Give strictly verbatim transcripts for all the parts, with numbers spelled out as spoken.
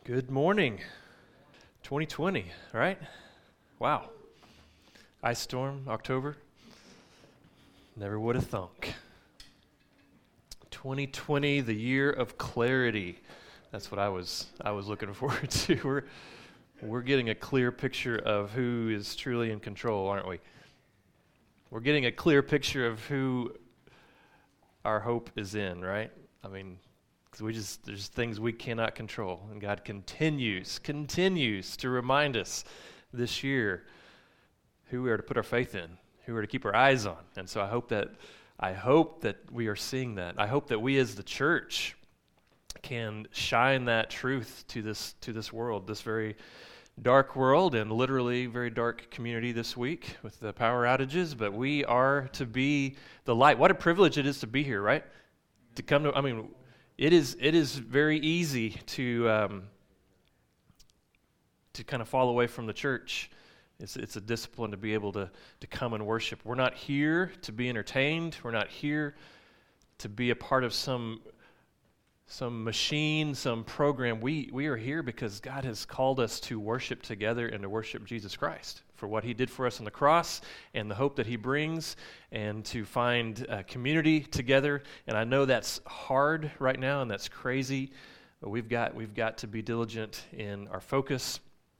Good morning. twenty twenty, right? Wow. Ice storm, October. Never would have thunk. twenty twenty, the year of clarity. That's what I was I was looking forward to. We're we're getting a clear picture of who is truly in control, aren't we? We're getting a clear picture of who our hope is in, right? I mean, because we just there's things we cannot control, and God continues, continues to remind us this year who we are to put our faith in, who we are to keep our eyes on. And so I hope that I hope that we are seeing that. I hope that we as the church can shine that truth to this to this world, this very dark world and literally very dark community this week with the power outages. But we are to be the light. What a privilege it is to be here, right? To come to, I mean, it is it is very easy to um, to kind of fall away from the church. It's it's a discipline to be able to to come and worship. We're not here to be entertained. We're not here to be a part of some some machine, some program. We we are here because God has called us to worship together and to worship Jesus Christ for what He did for us on the cross and the hope that He brings, and to find a community together. And I know that's hard right now and that's crazy, but we've got we've got to be diligent in our focus.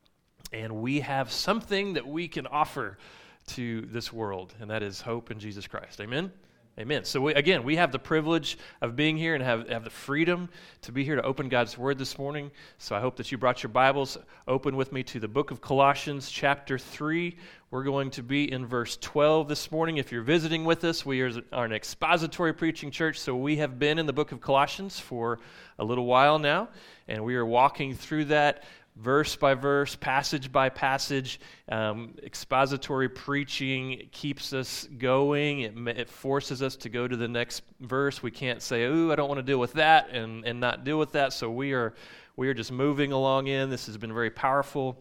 And we have something that we can offer to this world, and that is hope in Jesus Christ. Amen? Amen. So we, again, we have the privilege of being here and have, have the freedom to be here to open God's Word this morning. So I hope that you brought your Bibles open with me to the book of Colossians chapter three. We're going to be in verse twelve this morning. If you're visiting with us, we are, are an expository preaching church, so we have been in the book of Colossians for a little while now, and we are walking through that verse by verse, passage by passage. Um, expository preaching keeps us going. It, it forces us to go to the next verse. We can't say, "Ooh, I don't want to deal with that," and, and not deal with that. So we are we are just moving along in. This has been very powerful.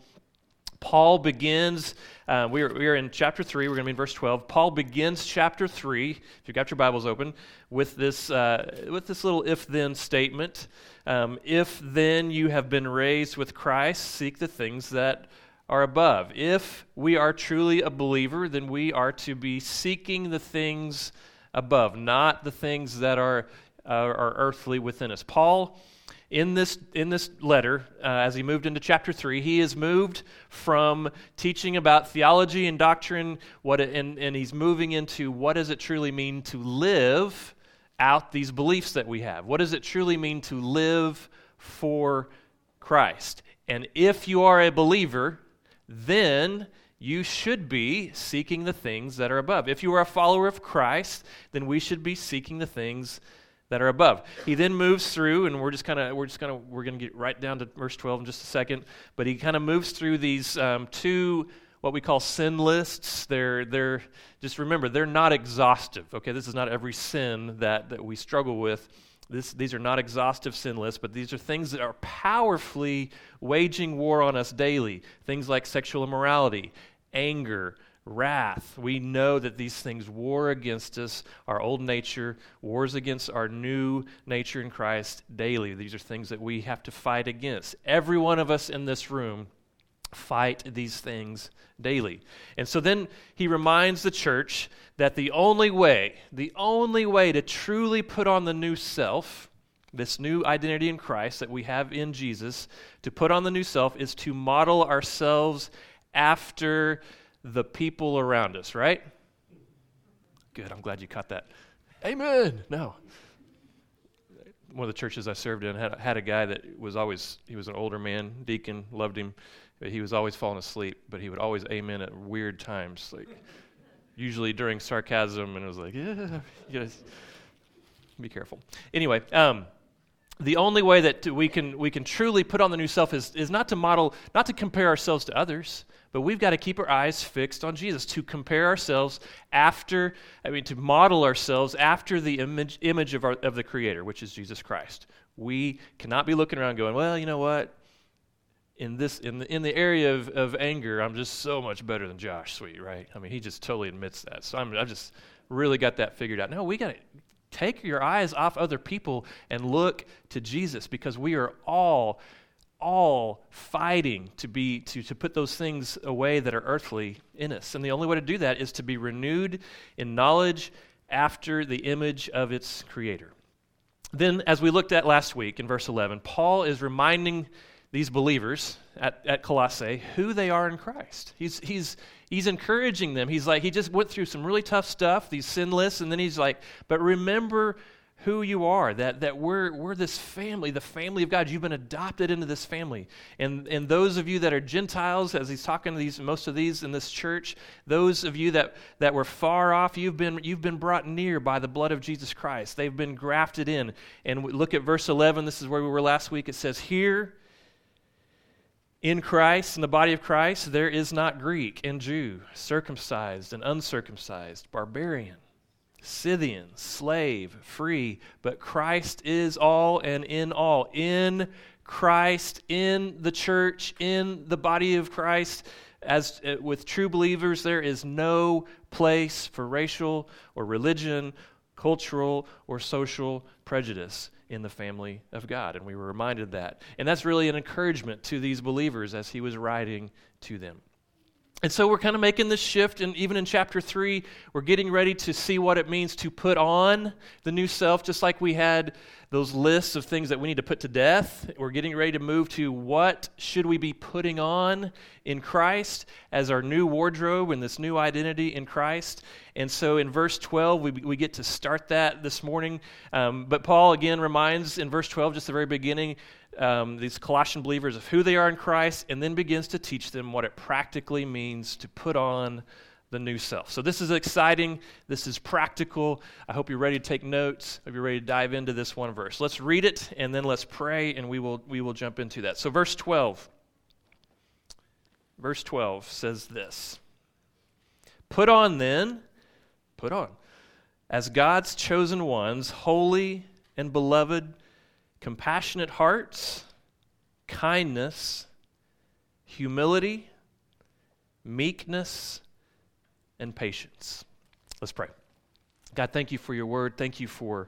Paul begins, uh, we, are, we are in chapter three, we're going to be in verse twelve. Paul begins chapter three, if you've got your Bibles open, with this uh, with this little if-then statement. Um, if then you have been raised with Christ, seek the things that are above. If we are truly a believer, then we are to be seeking the things above, not the things that are, uh, are earthly within us. Paul, In this in this letter, uh, as he moved into chapter three, he has moved from teaching about theology and doctrine, what it, and, and he's moving into what does it truly mean to live out these beliefs that we have? What does it truly mean to live for Christ? And if you are a believer, then you should be seeking the things that are above. If you are a follower of Christ, then we should be seeking the things that are above. He then moves through, and we're just kind of we're just kind of we're going to get right down to verse twelve in just a second. But he kind of moves through these um, two what we call sin lists. They're they're just remember they're not exhaustive. Okay, this is not every sin that that we struggle with. This these are not exhaustive sin lists, but these are things that are powerfully waging war on us daily. Things like sexual immorality, anger, wrath. We know that these things war against us, our old nature, wars against our new nature in Christ daily. These are things that we have to fight against. Every one of us in this room fight these things daily. And so then he reminds the church that the only way, the only way to truly put on the new self, this new identity in Christ that we have in Jesus, to put on the new self is to model ourselves after the people around us, right? Good, I'm glad you caught that. Amen. No. One of the churches I served in had, had a guy that was always, he was an older man, deacon, loved him, but he was always falling asleep, but he would always amen at weird times, like usually during sarcasm, and it was like, yeah, you guys, be careful. Anyway, um, the only way that we can we can truly put on the new self is, is not to model, not to compare ourselves to others, but we've got to keep our eyes fixed on Jesus, to compare ourselves after, I mean, to model ourselves after the image image of our of the Creator, which is Jesus Christ. We cannot be looking around going, well, you know what? In this in the in the area of, of anger, I'm just so much better than Josh Sweet, right? I mean, he just totally admits that. So I'm I've just really got that figured out. No, we got to take your eyes off other people and look to Jesus, because we are all all fighting to be to, to put those things away that are earthly in us. And the only way to do that is to be renewed in knowledge after the image of its creator. Then, as we looked at last week in verse eleven, Paul is reminding these believers at, at Colossae who they are in Christ. He's he's he's encouraging them. He's like, he just went through some really tough stuff, these sin lists, and then he's like, but remember who you are, that that we're we're this family, the family of God. You've been adopted into this family. And and those of you that are Gentiles, as he's talking to these most of these in this church, those of you that, that were far off, you've been you've been brought near by the blood of Jesus Christ. They've been grafted in. And we look at verse eleven, this is where we were last week. It says, here in Christ, in the body of Christ, there is not Greek and Jew, circumcised and uncircumcised, barbarian, Scythian, slave, free, but Christ is all and in all. In Christ, in the church, in the body of Christ, as uh, with true believers, there is no place for racial or religion, cultural or social prejudice in the family of God. And we were reminded of that. And that's really an encouragement to these believers as he was writing to them. And so we're kind of making this shift, and even in chapter three, we're getting ready to see what it means to put on the new self, just like we had those lists of things that we need to put to death. We're getting ready to move to what should we be putting on in Christ as our new wardrobe and this new identity in Christ. And so in verse twelve, we, we get to start that this morning. Um, but Paul again reminds in verse twelve, just the very beginning, Um, these Colossian believers of who they are in Christ, and then begins to teach them what it practically means to put on the new self. So this is exciting. This is practical. I hope you're ready to take notes. I hope you're ready to dive into this one verse. Let's read it, and then let's pray, and we will we will jump into that. So verse twelve. Verse twelve says this. Put on then, put on, as God's chosen ones, holy and beloved, compassionate hearts, kindness, humility, meekness, and patience. Let's pray. God, thank you for your word. Thank you for,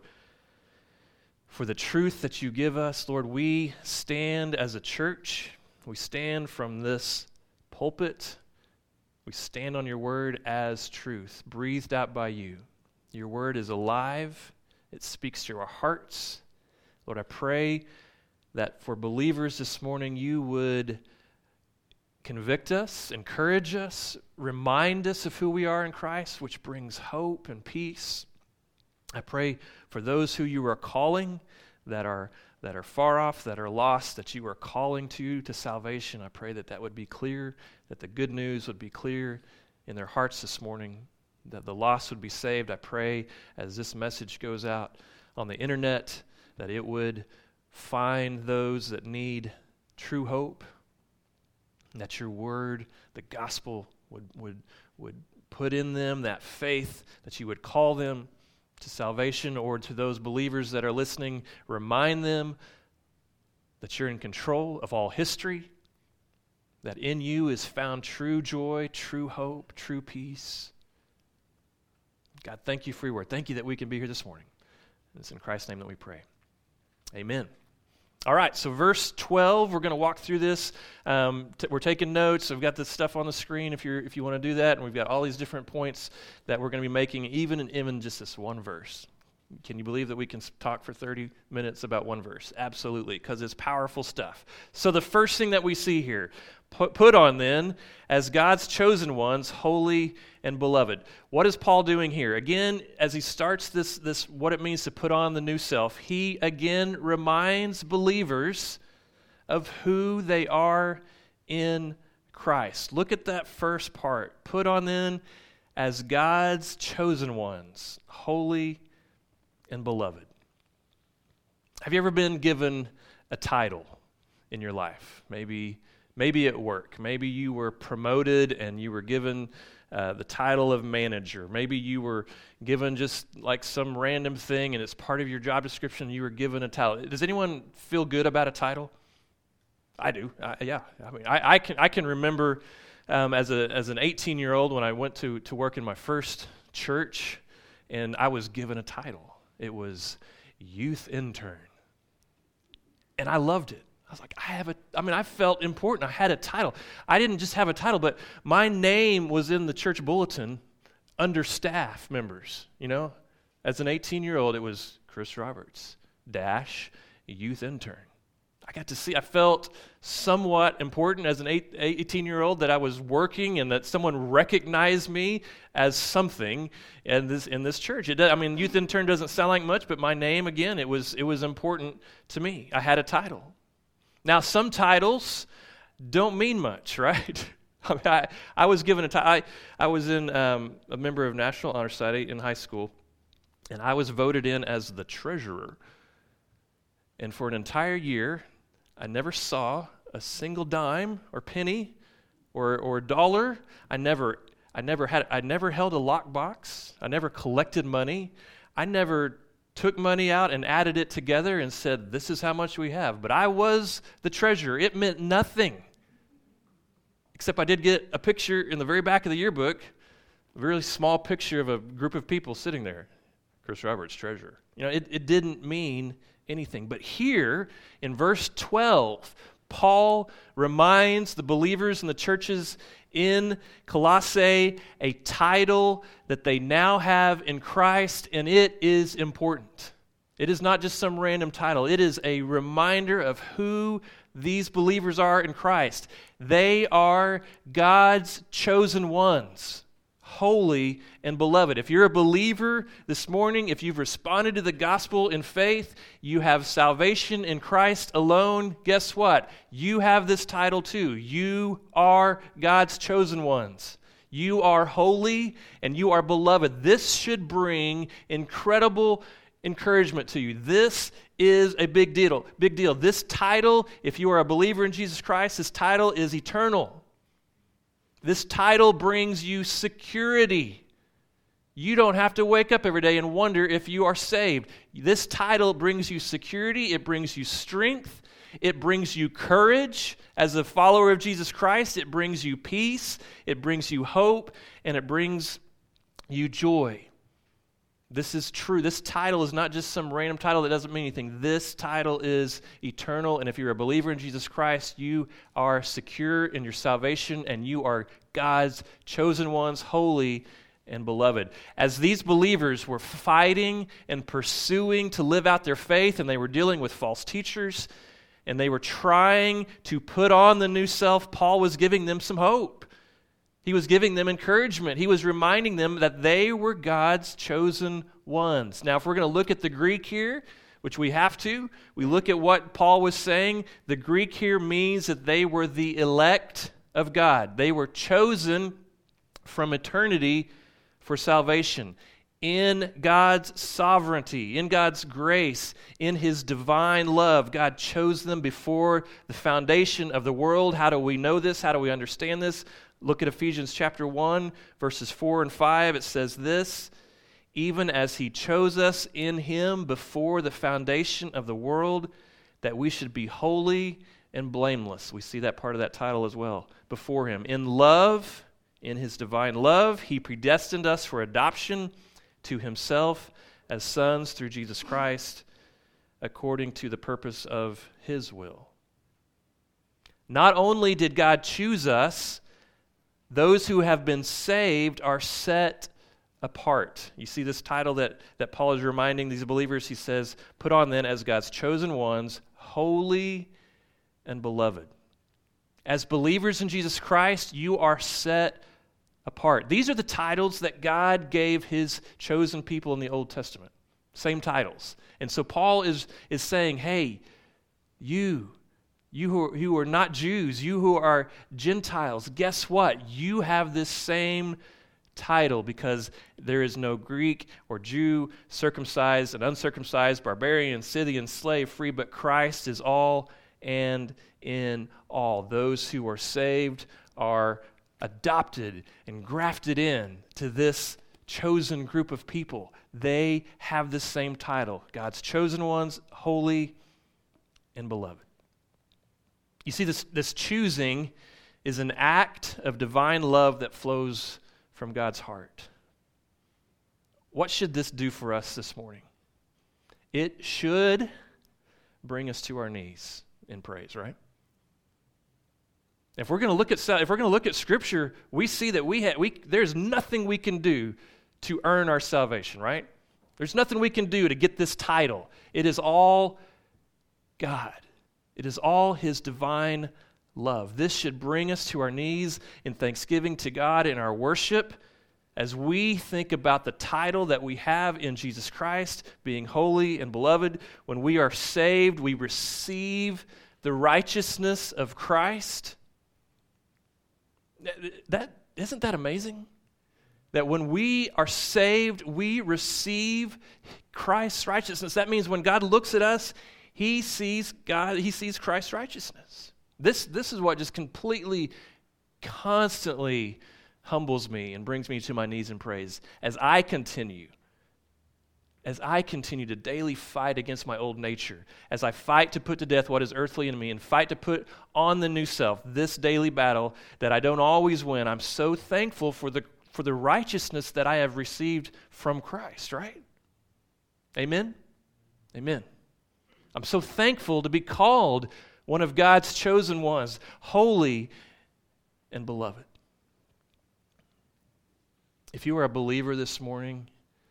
for the truth that you give us. Lord, we stand as a church. We stand from this pulpit. We stand on your word as truth, breathed out by you. Your word is alive. It speaks to our hearts. Lord, I pray that for believers this morning, you would convict us, encourage us, remind us of who we are in Christ, which brings hope and peace. I pray for those who you are calling that are that are far off, that are lost, that you are calling to to salvation. I pray that that would be clear, that the good news would be clear in their hearts this morning, that the lost would be saved. I pray as this message goes out on the internet, that it would find those that need true hope, and that your word, the gospel, would, would, would put in them that faith, that you would call them to salvation, or to those believers that are listening, remind them that you're in control of all history, that in you is found true joy, true hope, true peace. God, thank you for your word. Thank you that we can be here this morning. It's in Christ's name that we pray. Amen. All right, so verse twelve, we're going to walk through this. Um, t- we're taking notes. I've got this stuff on the screen if you if you want to do that, and we've got all these different points that we're going to be making, even in even just this one verse. Can you believe that we can talk for thirty minutes about one verse? Absolutely, because it's powerful stuff. So the first thing that we see here, put, put on then, as God's chosen ones, holy and beloved. What is Paul doing here? Again, as he starts this, this what it means to put on the new self, he again reminds believers of who they are in Christ. Look at that first part. Put on then, as God's chosen ones, holy and beloved. Have you ever been given a title in your life? Maybe maybe at work. Maybe you were promoted and you were given uh, the title of manager. Maybe you were given just like some random thing and it's part of your job description and you were given a title. Does anyone feel good about a title? I do. I, yeah. I mean, I, I can I can remember um, as a as an eighteen-year-old when I went to to work in my first church and I was given a title. It was youth intern. And I loved it. I was like, I have a, I mean, I felt important. I had a title. I didn't just have a title, but my name was in the church bulletin under staff members, you know. As an eighteen-year-old, it was Chris Roberts, dash, youth intern. I got to see, I felt somewhat important as an eight, eighteen-year-old that I was working and that someone recognized me as something in this in this church. It does, I mean, youth intern doesn't sound like much, but my name, again, it was it was important to me. I had a title. Now, some titles don't mean much, right? I, mean, I, I was given a title. I, I was in um, a member of National Honor Society in high school, and I was voted in as the treasurer. And for an entire year, I never saw a single dime or penny or or dollar. I never I never had I never held a lockbox. I never collected money. I never took money out and added it together and said, this is how much we have. But I was the treasurer. It meant nothing. Except I did get a picture in the very back of the yearbook, a really small picture of a group of people sitting there. Chris Roberts, treasurer. You know, it, it didn't mean anything. But here in verse twelve, Paul reminds the believers in the churches in Colossae a title that they now have in Christ, and it is important. It is not just some random title. It is a reminder of who these believers are in Christ. They are God's chosen ones, holy and beloved. If you're a believer this morning, if you've responded to the gospel in faith, you have salvation in Christ alone. Guess what? You have this title too. You are God's chosen ones. You are holy and you are beloved. This should bring incredible encouragement to you. This is a big deal. Big deal. This title, if you are a believer in Jesus Christ, this title is eternal. This title brings you security. You don't have to wake up every day and wonder if you are saved. This title brings you security. It brings you strength. It brings you courage. As a follower of Jesus Christ, it brings you peace. It brings you hope. And it brings you joy. This is true. This title is not just some random title that doesn't mean anything. This title is eternal, and if you're a believer in Jesus Christ, you are secure in your salvation, and you are God's chosen ones, holy and beloved. As these believers were fighting and pursuing to live out their faith, and they were dealing with false teachers, and they were trying to put on the new self, Paul was giving them some hope. He was giving them encouragement. He was reminding them that they were God's chosen ones. Now, if we're going to look at the Greek here, which we have to, we look at what Paul was saying. The Greek here means that they were the elect of God. They were chosen from eternity for salvation. In God's sovereignty, in God's grace, in His divine love, God chose them before the foundation of the world. How do we know this? How do we understand this? Look at Ephesians chapter one, verses four and five. It says this, even as He chose us in Him before the foundation of the world, that we should be holy and blameless. We see that part of that title as well. Before Him. In love, in His divine love, He predestined us for adoption to Himself as sons through Jesus Christ, according to the purpose of His will. Not only did God choose us, those who have been saved are set apart. You see this title that, that Paul is reminding these believers. He says, put on then as God's chosen ones, holy and beloved. As believers in Jesus Christ, you are set apart. These are the titles that God gave His chosen people in the Old Testament. Same titles. And so Paul is, is saying, hey, you, You who, are, who are not Jews, you who are Gentiles, guess what? You have this same title because there is no Greek or Jew, circumcised and uncircumcised, barbarian, Scythian, slave, free, but Christ is all and in all. Those who are saved are adopted and grafted in to this chosen group of people. They have the same title, God's chosen ones, holy and beloved. You see, this, this choosing is an act of divine love that flows from God's heart. What should this do for us this morning? It should bring us to our knees. in praise, right? If we're going to look at if we're going to look at Scripture, we see that we have we there's nothing we can do to earn our salvation, right? There's nothing we can do to get this title. It is all God. It is all His divine love. This should bring us to our knees in thanksgiving to God in our worship as we think about the title that we have in Jesus Christ, being holy and beloved. When we are saved, we receive the righteousness of Christ. That, isn't that amazing? That when we are saved, we receive Christ's righteousness. That means when God looks at us, He sees God, He sees Christ's righteousness. This, this is what just completely, constantly humbles me and brings me to my knees in praise as I continue, as I continue to daily fight against my old nature, as I fight to put to death what is earthly in me and fight to put on the new self, this daily battle that I don't always win. I'm so thankful for the for the righteousness that I have received from Christ, right? Amen? Amen. I'm so thankful to be called one of God's chosen ones, holy and beloved. If you are a believer this morning,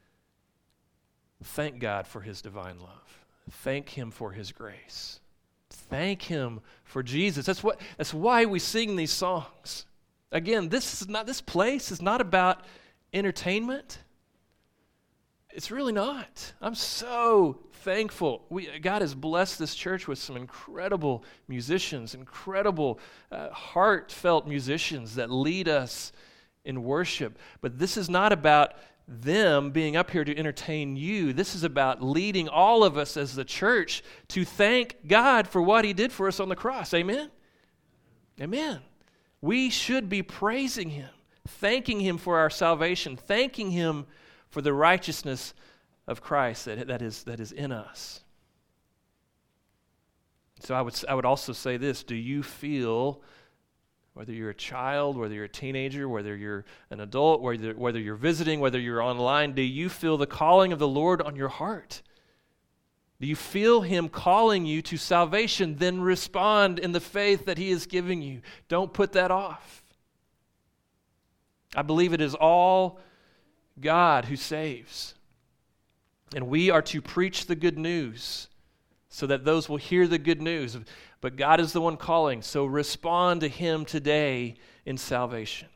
thank God for His divine love. Thank Him for His grace. Thank Him for Jesus. That's what. That's why we sing these songs. Again, this is not. This place is not about entertainment. It's really not. I'm so thankful. We, God has blessed this church with some incredible musicians, incredible uh, heartfelt musicians that lead us in worship. But this is not about them being up here to entertain you. This is about leading all of us as the church to thank God for what He did for us on the cross. Amen? Amen. We should be praising Him, thanking Him for our salvation, thanking Him for the righteousness of Christ that, that, is, that is in us. So I would, I would also say this: do you feel, whether you're a child, whether you're a teenager, whether you're an adult, whether, whether you're visiting, whether you're online, do you feel the calling of the Lord on your heart? Do you feel Him calling you to salvation? Then respond in the faith that He is giving you. Don't put that off. I believe it is all God who saves. And we are to preach the good news so that those will hear the good news. But God is the one calling, so respond to Him today in salvation.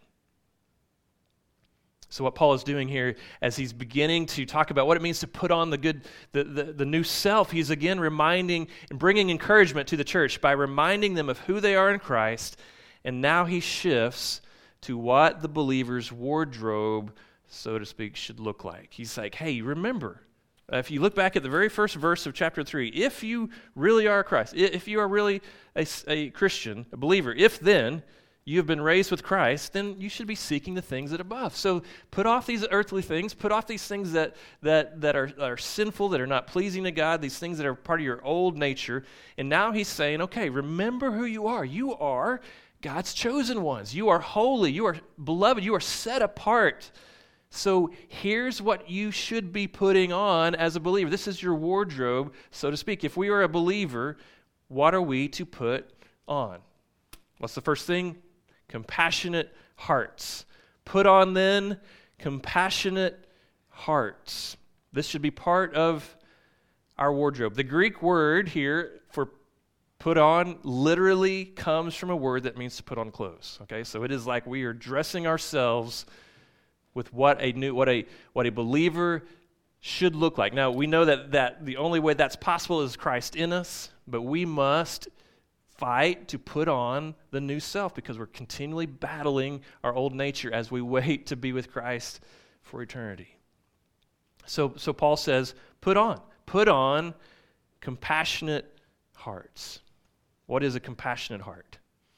So what Paul is doing here, as he's beginning to talk about what it means to put on the good, the, the, the new self, he's again reminding and bringing encouragement to the church by reminding them of who they are in Christ. And now he shifts to what the believer's wardrobe, so to speak, should look like. He's like, hey, remember, uh, if you look back at the very first verse of chapter three, if you really are Christ, if you are really a, a Christian, a believer, if then you have been raised with Christ, then you should be seeking the things that are above. So put off these earthly things, put off these things that that that are, are sinful, that are not pleasing to God, these things that are part of your old nature. And now he's saying, okay, remember who you are. You are God's chosen ones. You are holy. You are beloved. You are set apart. So here's what you should be putting on as a believer. This is your wardrobe, so to speak. If we are a believer, what are we to put on? What's the first thing? Compassionate hearts. Put on then compassionate hearts. This should be part of our wardrobe. The Greek word here for put on literally comes from a word that means to put on clothes. Okay, so it is like we are dressing ourselves with what a new, what a what a believer should look like. Now we know that that the only way that's possible is Christ in us, but we must fight to put on the new self because we're continually battling our old nature as we wait to be with Christ for eternity. So, so Paul says, put on, put on compassionate hearts. What is a compassionate heart?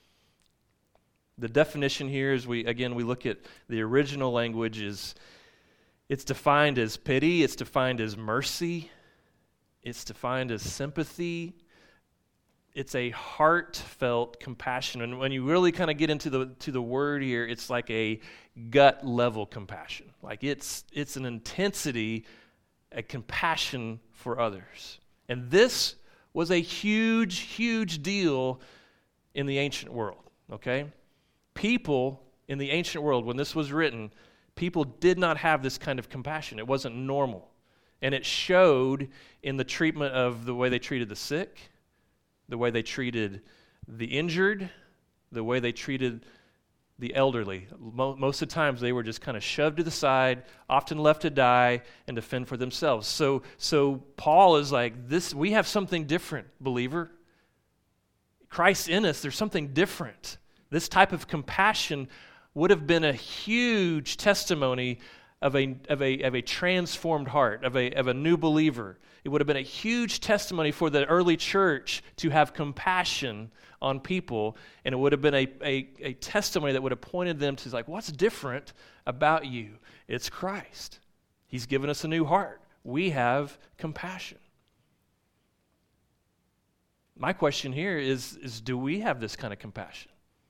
The definition here is we, again, we look at the original language is, it's defined as pity, it's defined as mercy, it's defined as sympathy. It's a heartfelt compassion. And when you really kind of get into the to the word here, it's like a gut level compassion. Like it's it's an intensity, a compassion for others. And this was a huge, huge deal in the ancient world, okay? People in the ancient world, when this was written, people did not have this kind of compassion. It wasn't normal. And it showed in the treatment of the way they treated the sick, the way they treated the injured, the way they treated the elderly. Mo- most of the times they were just kind of shoved to the side, often left to die and to fend for themselves. So, so Paul is like, this. We have something different, believer. Christ in us, there's something different. This type of compassion would have been a huge testimony of a, of a, of a transformed heart, of a, of a new believer. It would have been a huge testimony for the early church to have compassion on people, and it would have been a, a, a testimony that would have pointed them to, like, what's different about you? It's Christ. He's given us a new heart. We have compassion. My question here is, is do we have this kind of compassion?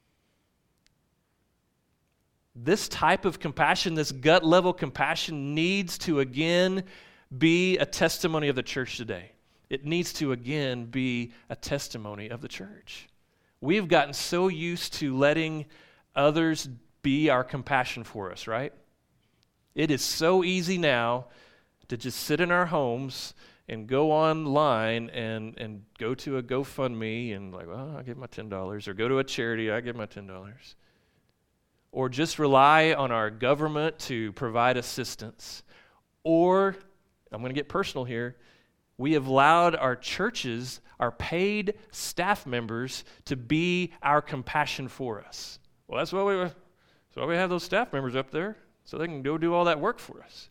This type of compassion, this gut-level compassion, needs to again be a testimony of the church today. It needs to again be a testimony of the church. We've gotten so used to letting others be our compassion for us, right? It is so easy now to just sit in our homes and go online and, and go to a GoFundMe and like, well, I'll give my ten dollars, or go to a charity, I give my ten dollars. Or just rely on our government to provide assistance. Or, I'm going to get personal here, we have allowed our churches, our paid staff members, to be our compassion for us. Well, that's why we, that's why we have those staff members up there, so they can go do all that work for us.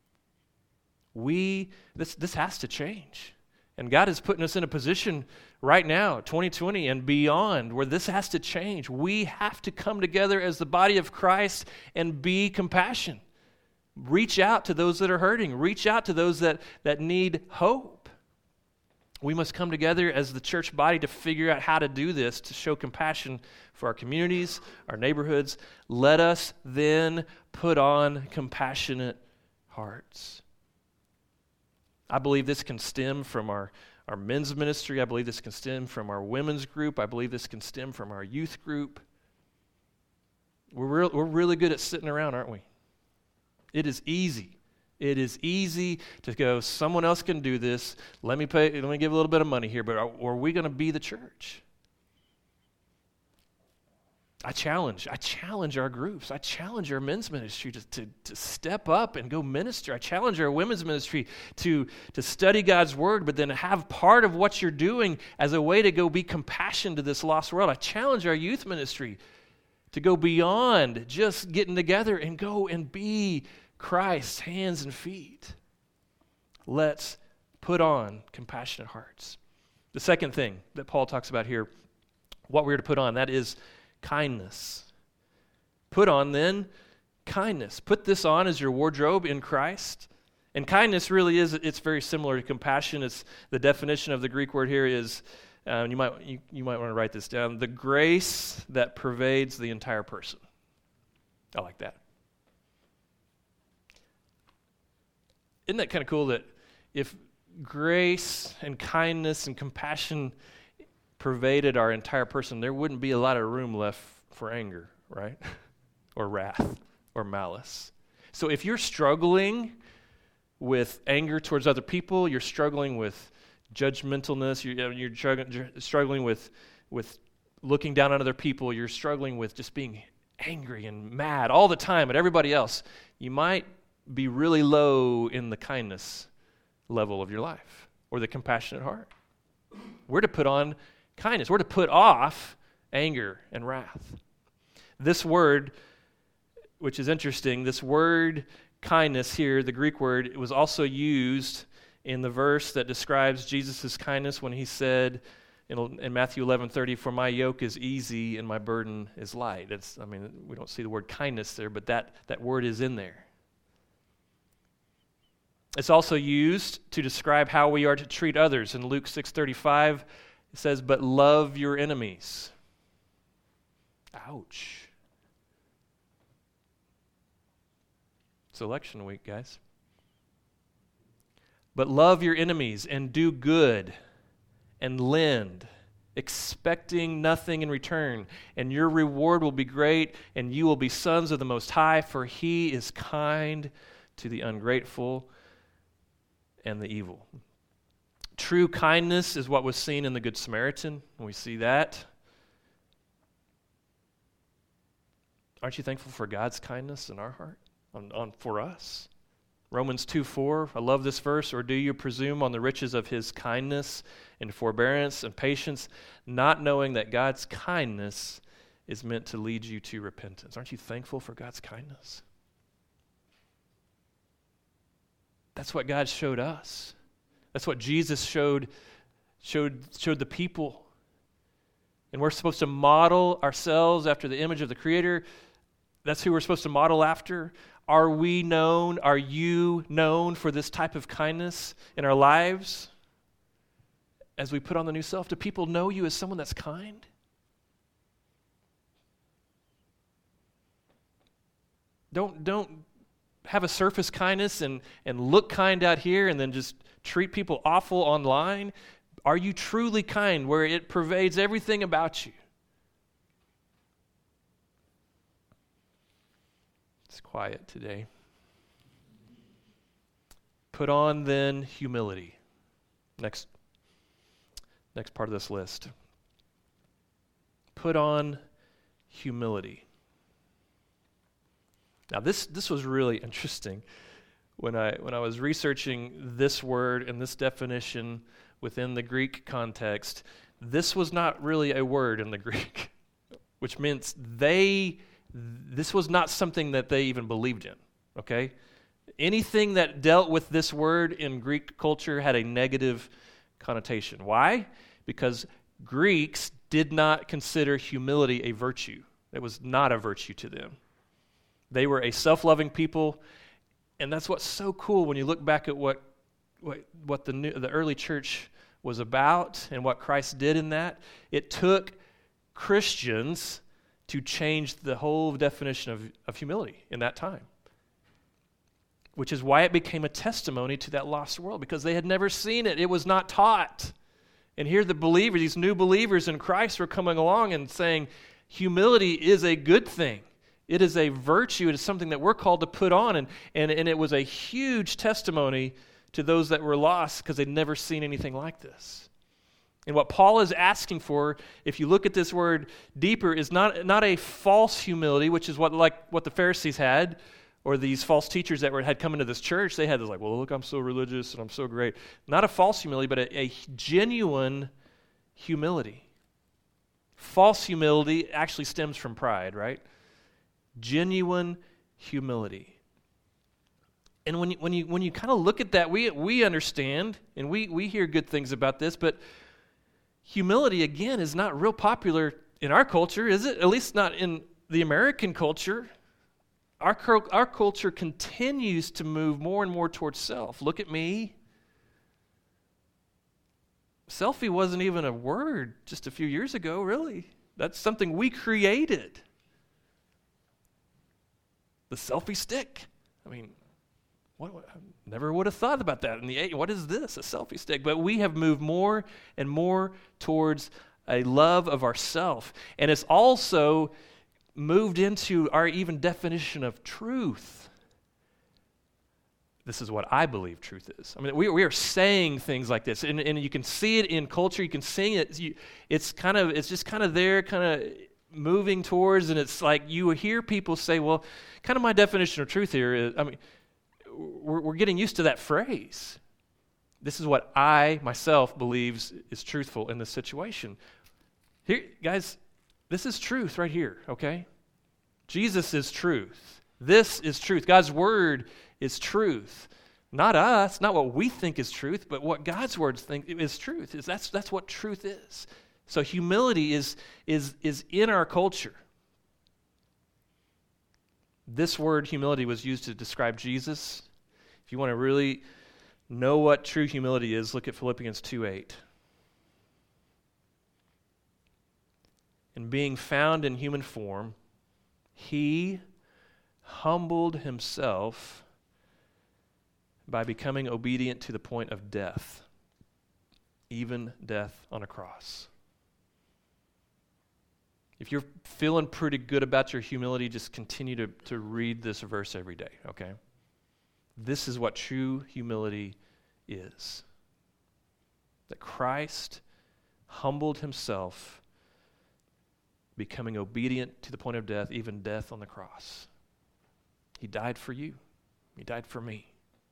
We, this, this has to change. And God is putting us in a position right now, twenty twenty and beyond, where this has to change. We have to come together as the body of Christ and be compassion. Reach out to those that are hurting. Reach out to those that, that need hope. We must come together as the church body to figure out how to do this, to show compassion for our communities, our neighborhoods. Let us then put on compassionate hearts. I believe this can stem from our, our men's ministry. I believe this can stem from our women's group. I believe this can stem from our youth group. We're, real, we're really good at sitting around, aren't we? It is easy. It is easy to go, someone else can do this. Let me pay. Let me give a little bit of money here, but are, are we going to be the church? I challenge, I challenge our groups. I challenge our men's ministry to, to, to step up and go minister. I challenge our women's ministry to, to study God's word, but then have part of what you're doing as a way to go be compassion to this lost world. I challenge our youth ministry to go beyond just getting together and go and be Christ's hands and feet. Let's put on compassionate hearts. The second thing that Paul talks about here, what we're to put on, that is kindness. Put on then kindness. Put this on as your wardrobe in Christ. And kindness really is, it's very similar to compassion. It's the definition of the Greek word here is, um, you might you, you might want to write this down, the grace that pervades the entire person. I like that. Isn't that kind of cool that if grace and kindness and compassion pervaded our entire person, there wouldn't be a lot of room left for anger, right? Or wrath or malice. So if you're struggling with anger towards other people, you're struggling with judgmentalness, you're, you're struggling with, with looking down on other people, you're struggling with just being angry and mad all the time at everybody else, you might be really low in the kindness level of your life or the compassionate heart. We're to put on kindness. We're to put off anger and wrath. This word, which is interesting, this word kindness here, the Greek word, it was also used in the verse that describes Jesus' kindness when he said in, in Matthew eleven thirty, "For my yoke is easy and my burden is light." It's, I mean, we don't see the word kindness there, but that, that word is in there. It's also used to describe how we are to treat others. In Luke six thirty-five, it says, "But love your enemies." Ouch. It's election week, guys. "But love your enemies and do good and lend, expecting nothing in return, and your reward will be great, and you will be sons of the Most High, for he is kind to the ungrateful and the evil. True kindness is what was seen in the Good Samaritan. We see that. Aren't you thankful for God's kindness in our heart, on, on for us? Romans two four, I love this verse. Or do you presume on the riches of his kindness and forbearance and patience, not knowing that God's kindness is meant to lead you to repentance? Aren't you thankful for God's kindness? That's what God showed us. That's what Jesus showed, showed, showed the people. And we're supposed to model ourselves after the image of the Creator. That's who we're supposed to model after. Are we known, are you known for this type of kindness in our lives as we put on the new self? Do people know you as someone that's kind? Don't, don't have a surface kindness and, and look kind out here and then just treat people awful online. Are you truly kind where it pervades everything about you? It's quiet today. Put on then humility. Next, next part of this list. Put on humility. Now this this was really interesting when I when I was researching this word and this definition within the Greek context. This was not really a word in the Greek, which means they this was not something that they even believed in, okay? Anything that dealt with this word in Greek culture had a negative connotation. Why? Because Greeks did not consider humility a virtue. It was not a virtue to them. They were a self-loving people, and that's what's so cool when you look back at what what, what the new, the early church was about and what Christ did in that. It took Christians to change the whole definition of, of humility in that time, which is why it became a testimony to that lost world, because they had never seen it. It was not taught. And here the believers, these new believers in Christ, were coming along and saying, humility is a good thing. It is a virtue. It is something that we're called to put on. And, and, and it was a huge testimony to those that were lost because they'd never seen anything like this. And what Paul is asking for, if you look at this word deeper, is not, not a false humility, which is what like what the Pharisees had, or these false teachers that were, had come into this church. They had this like, well, look, I'm so religious and I'm so great. Not a false humility, but a, a genuine humility. False humility actually stems from pride, right? Genuine humility. And when you, when you when you kind of look at that, we we understand and we we hear good things about this, but humility again is not real popular in our culture, is it? At least not in the American culture. Our our culture continues to move more and more towards self. Look at me. Selfie wasn't even a word just a few years ago, really. That's something we created. The selfie stick. I mean, what, what, I never would have thought about that in the eighties. What is this, a selfie stick? But we have moved more and more towards a love of ourself. And it's also moved into our even definition of truth. This is what I believe truth is. I mean, we, we are saying things like this, and, and you can see it in culture. You can sing it. You, it's kind of, it's just kind of there, kind of moving towards, and it's like you hear people say, well, kind of my definition of truth here is, I mean, we're, we're getting used to that phrase. This is what I, myself, believes is truthful in this situation. Here, guys, this is truth right here, okay? Jesus is truth. This is truth. God's word is truth. Not us, not what we think is truth, but what God's words think is truth. Is that's that's what truth is. So humility is is is in our culture. This word humility was used to describe Jesus. If you want to really know what true humility is, look at Philippians two eight. And being found in human form, he humbled himself by becoming obedient to the point of death, even death on a cross. If you're feeling pretty good about your humility, just continue to, to read this verse every day, okay? This is what true humility is. That Christ humbled himself, becoming obedient to the point of death, even death on the cross. He died for you. He died for me.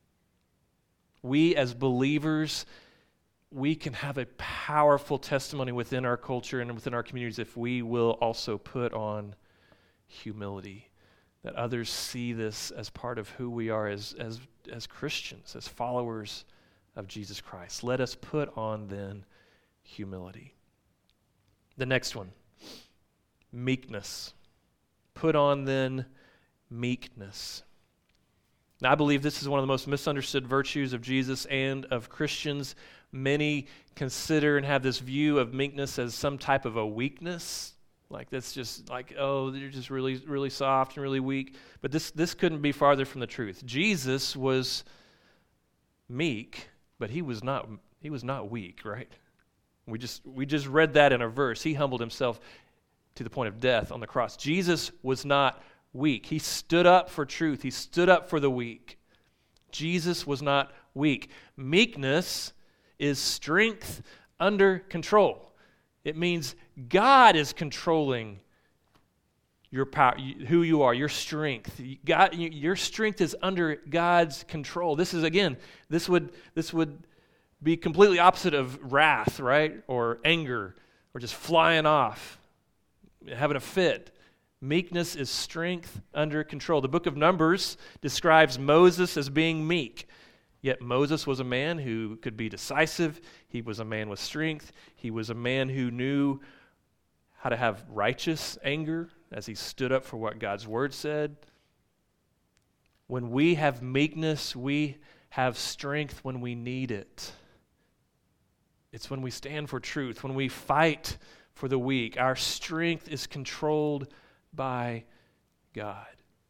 We as believers, we can have a powerful testimony within our culture and within our communities if we will also put on humility, that others see this as part of who we are as, as, as Christians, as followers of Jesus Christ. Let us put on then humility. The next one, meekness. Put on then meekness. Now, I believe this is one of the most misunderstood virtues of Jesus and of Christians. Many consider and have this view of meekness as some type of a weakness. Like that's just like, oh, they're just really, really soft and really weak. But this, this couldn't be farther from the truth. Jesus was meek, but he was not, he was not weak, right? We just, we just read that in a verse. He humbled himself to the point of death on the cross. Jesus was not weak. He stood up for truth. He stood up for the weak. Jesus was not weak. Meekness is strength under control. It means God is controlling your power, who you are, your strength. God, your strength is under God's control. This is, again, this would this would be completely opposite of wrath, right? Or anger, or just flying off, having a fit. Meekness is strength under control. The book of Numbers describes Moses as being meek. Yet Moses was a man who could be decisive. He was a man with strength. He was a man who knew how to have righteous anger as he stood up for what God's word said. When we have meekness, we have strength when we need it. It's when we stand for truth, when we fight for the weak. Our strength is controlled by God.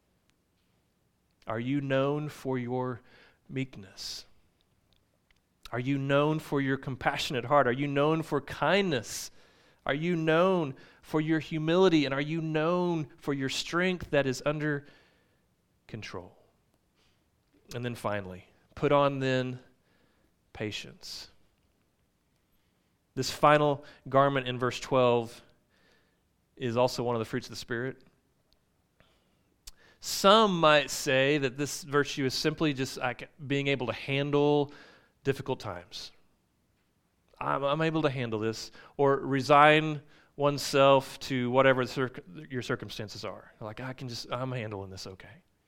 Are you known for your meekness? Are you known for your compassionate heart? Are you known for kindness? Are you known for your humility? And are you known for your strength that is under control? And then finally, put on then patience. This final garment in verse twelve is also one of the fruits of the Spirit. Some might say that this virtue is simply just like being able to handle difficult times. I'm, I'm able to handle this, or resign oneself to whatever circ- your circumstances are. Like, I can just, I'm handling this okay.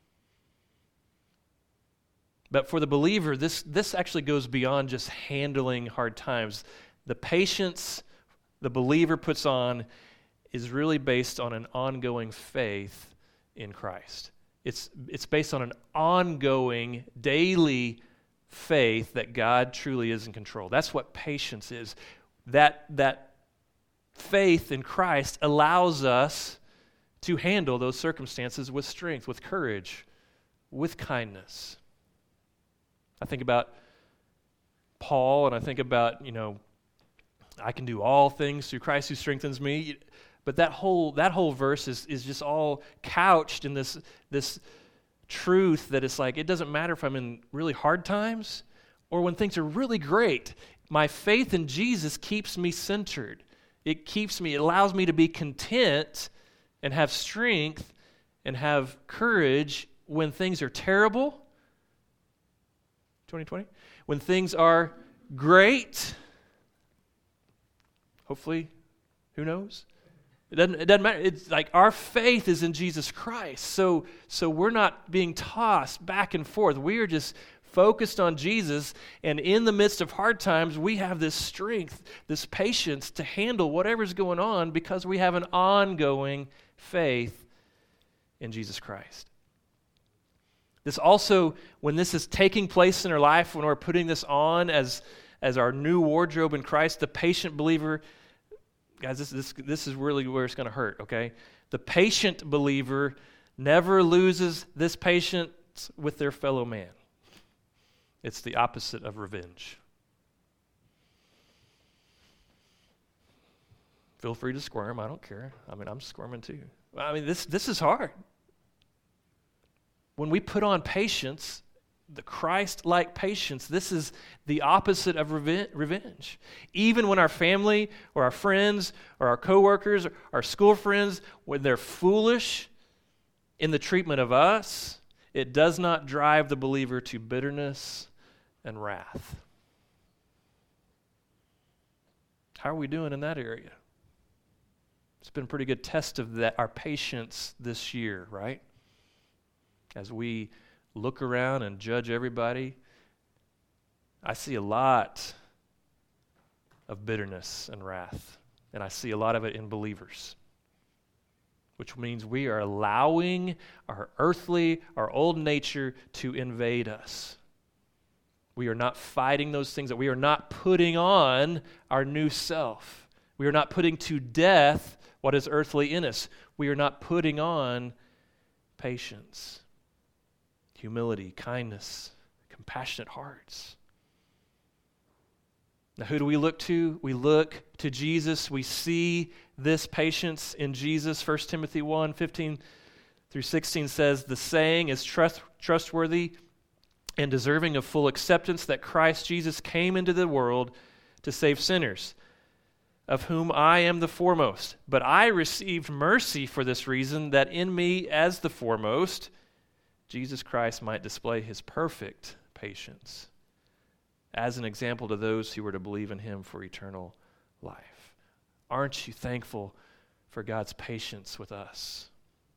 But for the believer, this, this actually goes beyond just handling hard times. The patience the believer puts on is really based on an ongoing faith in Christ. It's, it's based on an ongoing, daily faith that God truly is in control. That's what patience is. That, that faith in Christ allows us to handle those circumstances with strength, with courage, with kindness. I think about Paul, and I think about, you know, I can do all things through Christ who strengthens me. But that whole that whole verse is, is just all couched in this, this truth that it's like, it doesn't matter if I'm in really hard times or when things are really great. My faith in Jesus keeps me centered. It keeps me, it allows me to be content and have strength and have courage when things are terrible. twenty twenty When things are great, hopefully, who knows? It doesn't, it doesn't matter. It's like our faith is in Jesus Christ. So, so we're not being tossed back and forth. We are just focused on Jesus, and in the midst of hard times, we have this strength, this patience to handle whatever's going on because we have an ongoing faith in Jesus Christ. This also, when this is taking place in our life, when we're putting this on as, as our new wardrobe in Christ, the patient believer, guys, this, this, this is really where it's going to hurt, okay? The patient believer never loses this patience with their fellow man. It's the opposite of revenge. Feel free to squirm. I don't care. I mean, I'm squirming too. I mean, this this is hard. When we put on patience, the Christ-like patience, this is the opposite of reven- revenge. Even when our family or our friends or our coworkers or our school friends, when they're foolish in the treatment of us, it does not drive the believer to bitterness and wrath. How are we doing in that area? It's been a pretty good test of that, our patience this year, right? As we look around and judge everybody, I see a lot of bitterness and wrath, and I see a lot of it in believers, which means we are allowing our earthly, our old nature to invade us. We are not fighting those things, that we are not putting on our new self. We are not putting to death what is earthly in us. We are not putting on patience, humility, kindness, compassionate hearts. Now, who do we look to? We look to Jesus. We see this patience in Jesus. First Timothy one, fifteen through sixteen says, the saying is trust, trustworthy and deserving of full acceptance that Christ Jesus came into the world to save sinners, of whom I am the foremost. But I received mercy for this reason, that in me as the foremost, Jesus Christ might display his perfect patience as an example to those who were to believe in him for eternal life. Aren't you thankful for God's patience with us?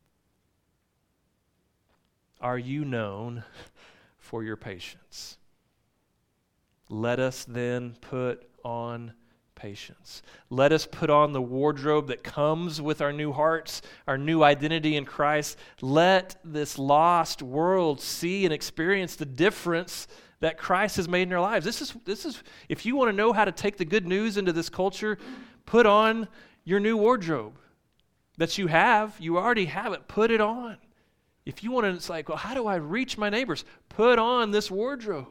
Are you known for your patience? Let us then put on patience. Let us put on the wardrobe that comes with our new hearts, our new identity in Christ. Let this lost world see and experience the difference that Christ has made in our lives. This is, this is, if you want to know how to take the good news into this culture, put on your new wardrobe that you have. You already have it. Put it on. If you want to, it's like, well, how do I reach my neighbors? Put on this wardrobe.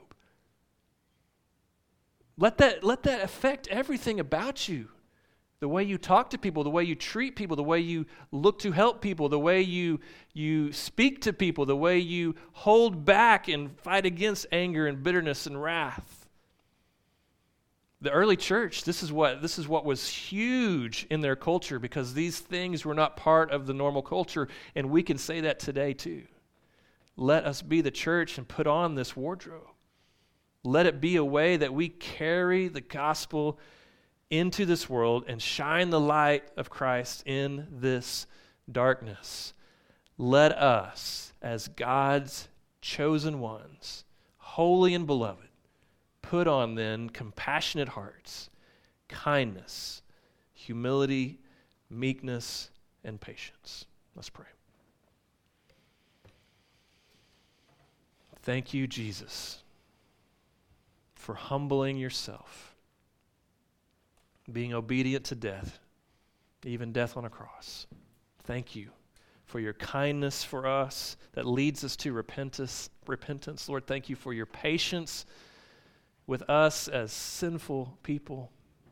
Let that, let that affect everything about you. The way you talk to people, the way you treat people, the way you look to help people, the way you, you speak to people, the way you hold back and fight against anger and bitterness and wrath. The early church, this is what, this is what was huge in their culture, because these things were not part of the normal culture, and we can say that today too. Let us be the church and put on this wardrobe. Let it be a way that we carry the gospel into this world and shine the light of Christ in this darkness. Let us, as God's chosen ones, holy and beloved, put on then compassionate hearts, kindness, humility, meekness, and patience. Let's pray. Thank you, Jesus, for humbling yourself, being obedient to death, even death on a cross. Thank you for your kindness for us that leads us to repentance. Repentance, Lord, thank you for your patience with us as sinful people.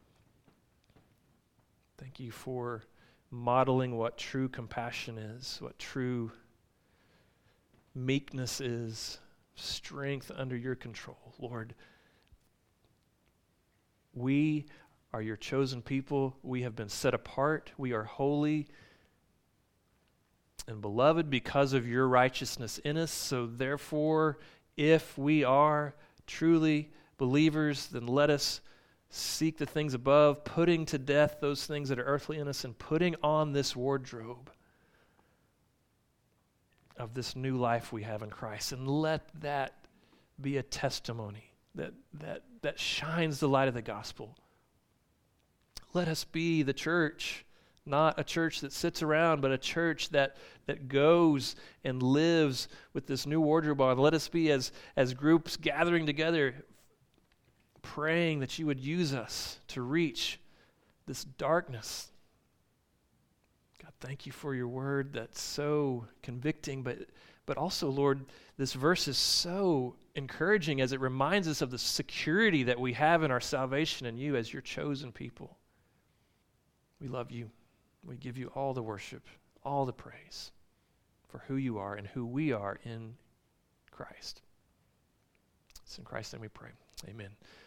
Thank you for modeling what true compassion is, what true meekness is, strength under your control. Lord, we are your chosen people. We have been set apart. We are holy and beloved because of your righteousness in us. So therefore, if we are truly believers, then let us seek the things above, putting to death those things that are earthly in us and putting on this wardrobe of this new life we have in Christ. And let that be a testimony that that that shines the light of the gospel. Let us be the church, not a church that sits around, but a church that that goes and lives with this new wardrobe on. Let us be as, as groups gathering together, praying that you would use us to reach this darkness. God, thank you for your word that's so convicting, but but also, Lord, this verse is so encouraging as it reminds us of the security that we have in our salvation in you as your chosen people. We love you. We give you all the worship, all the praise for who you are and who we are in Christ. It's in Christ's name we pray. Amen.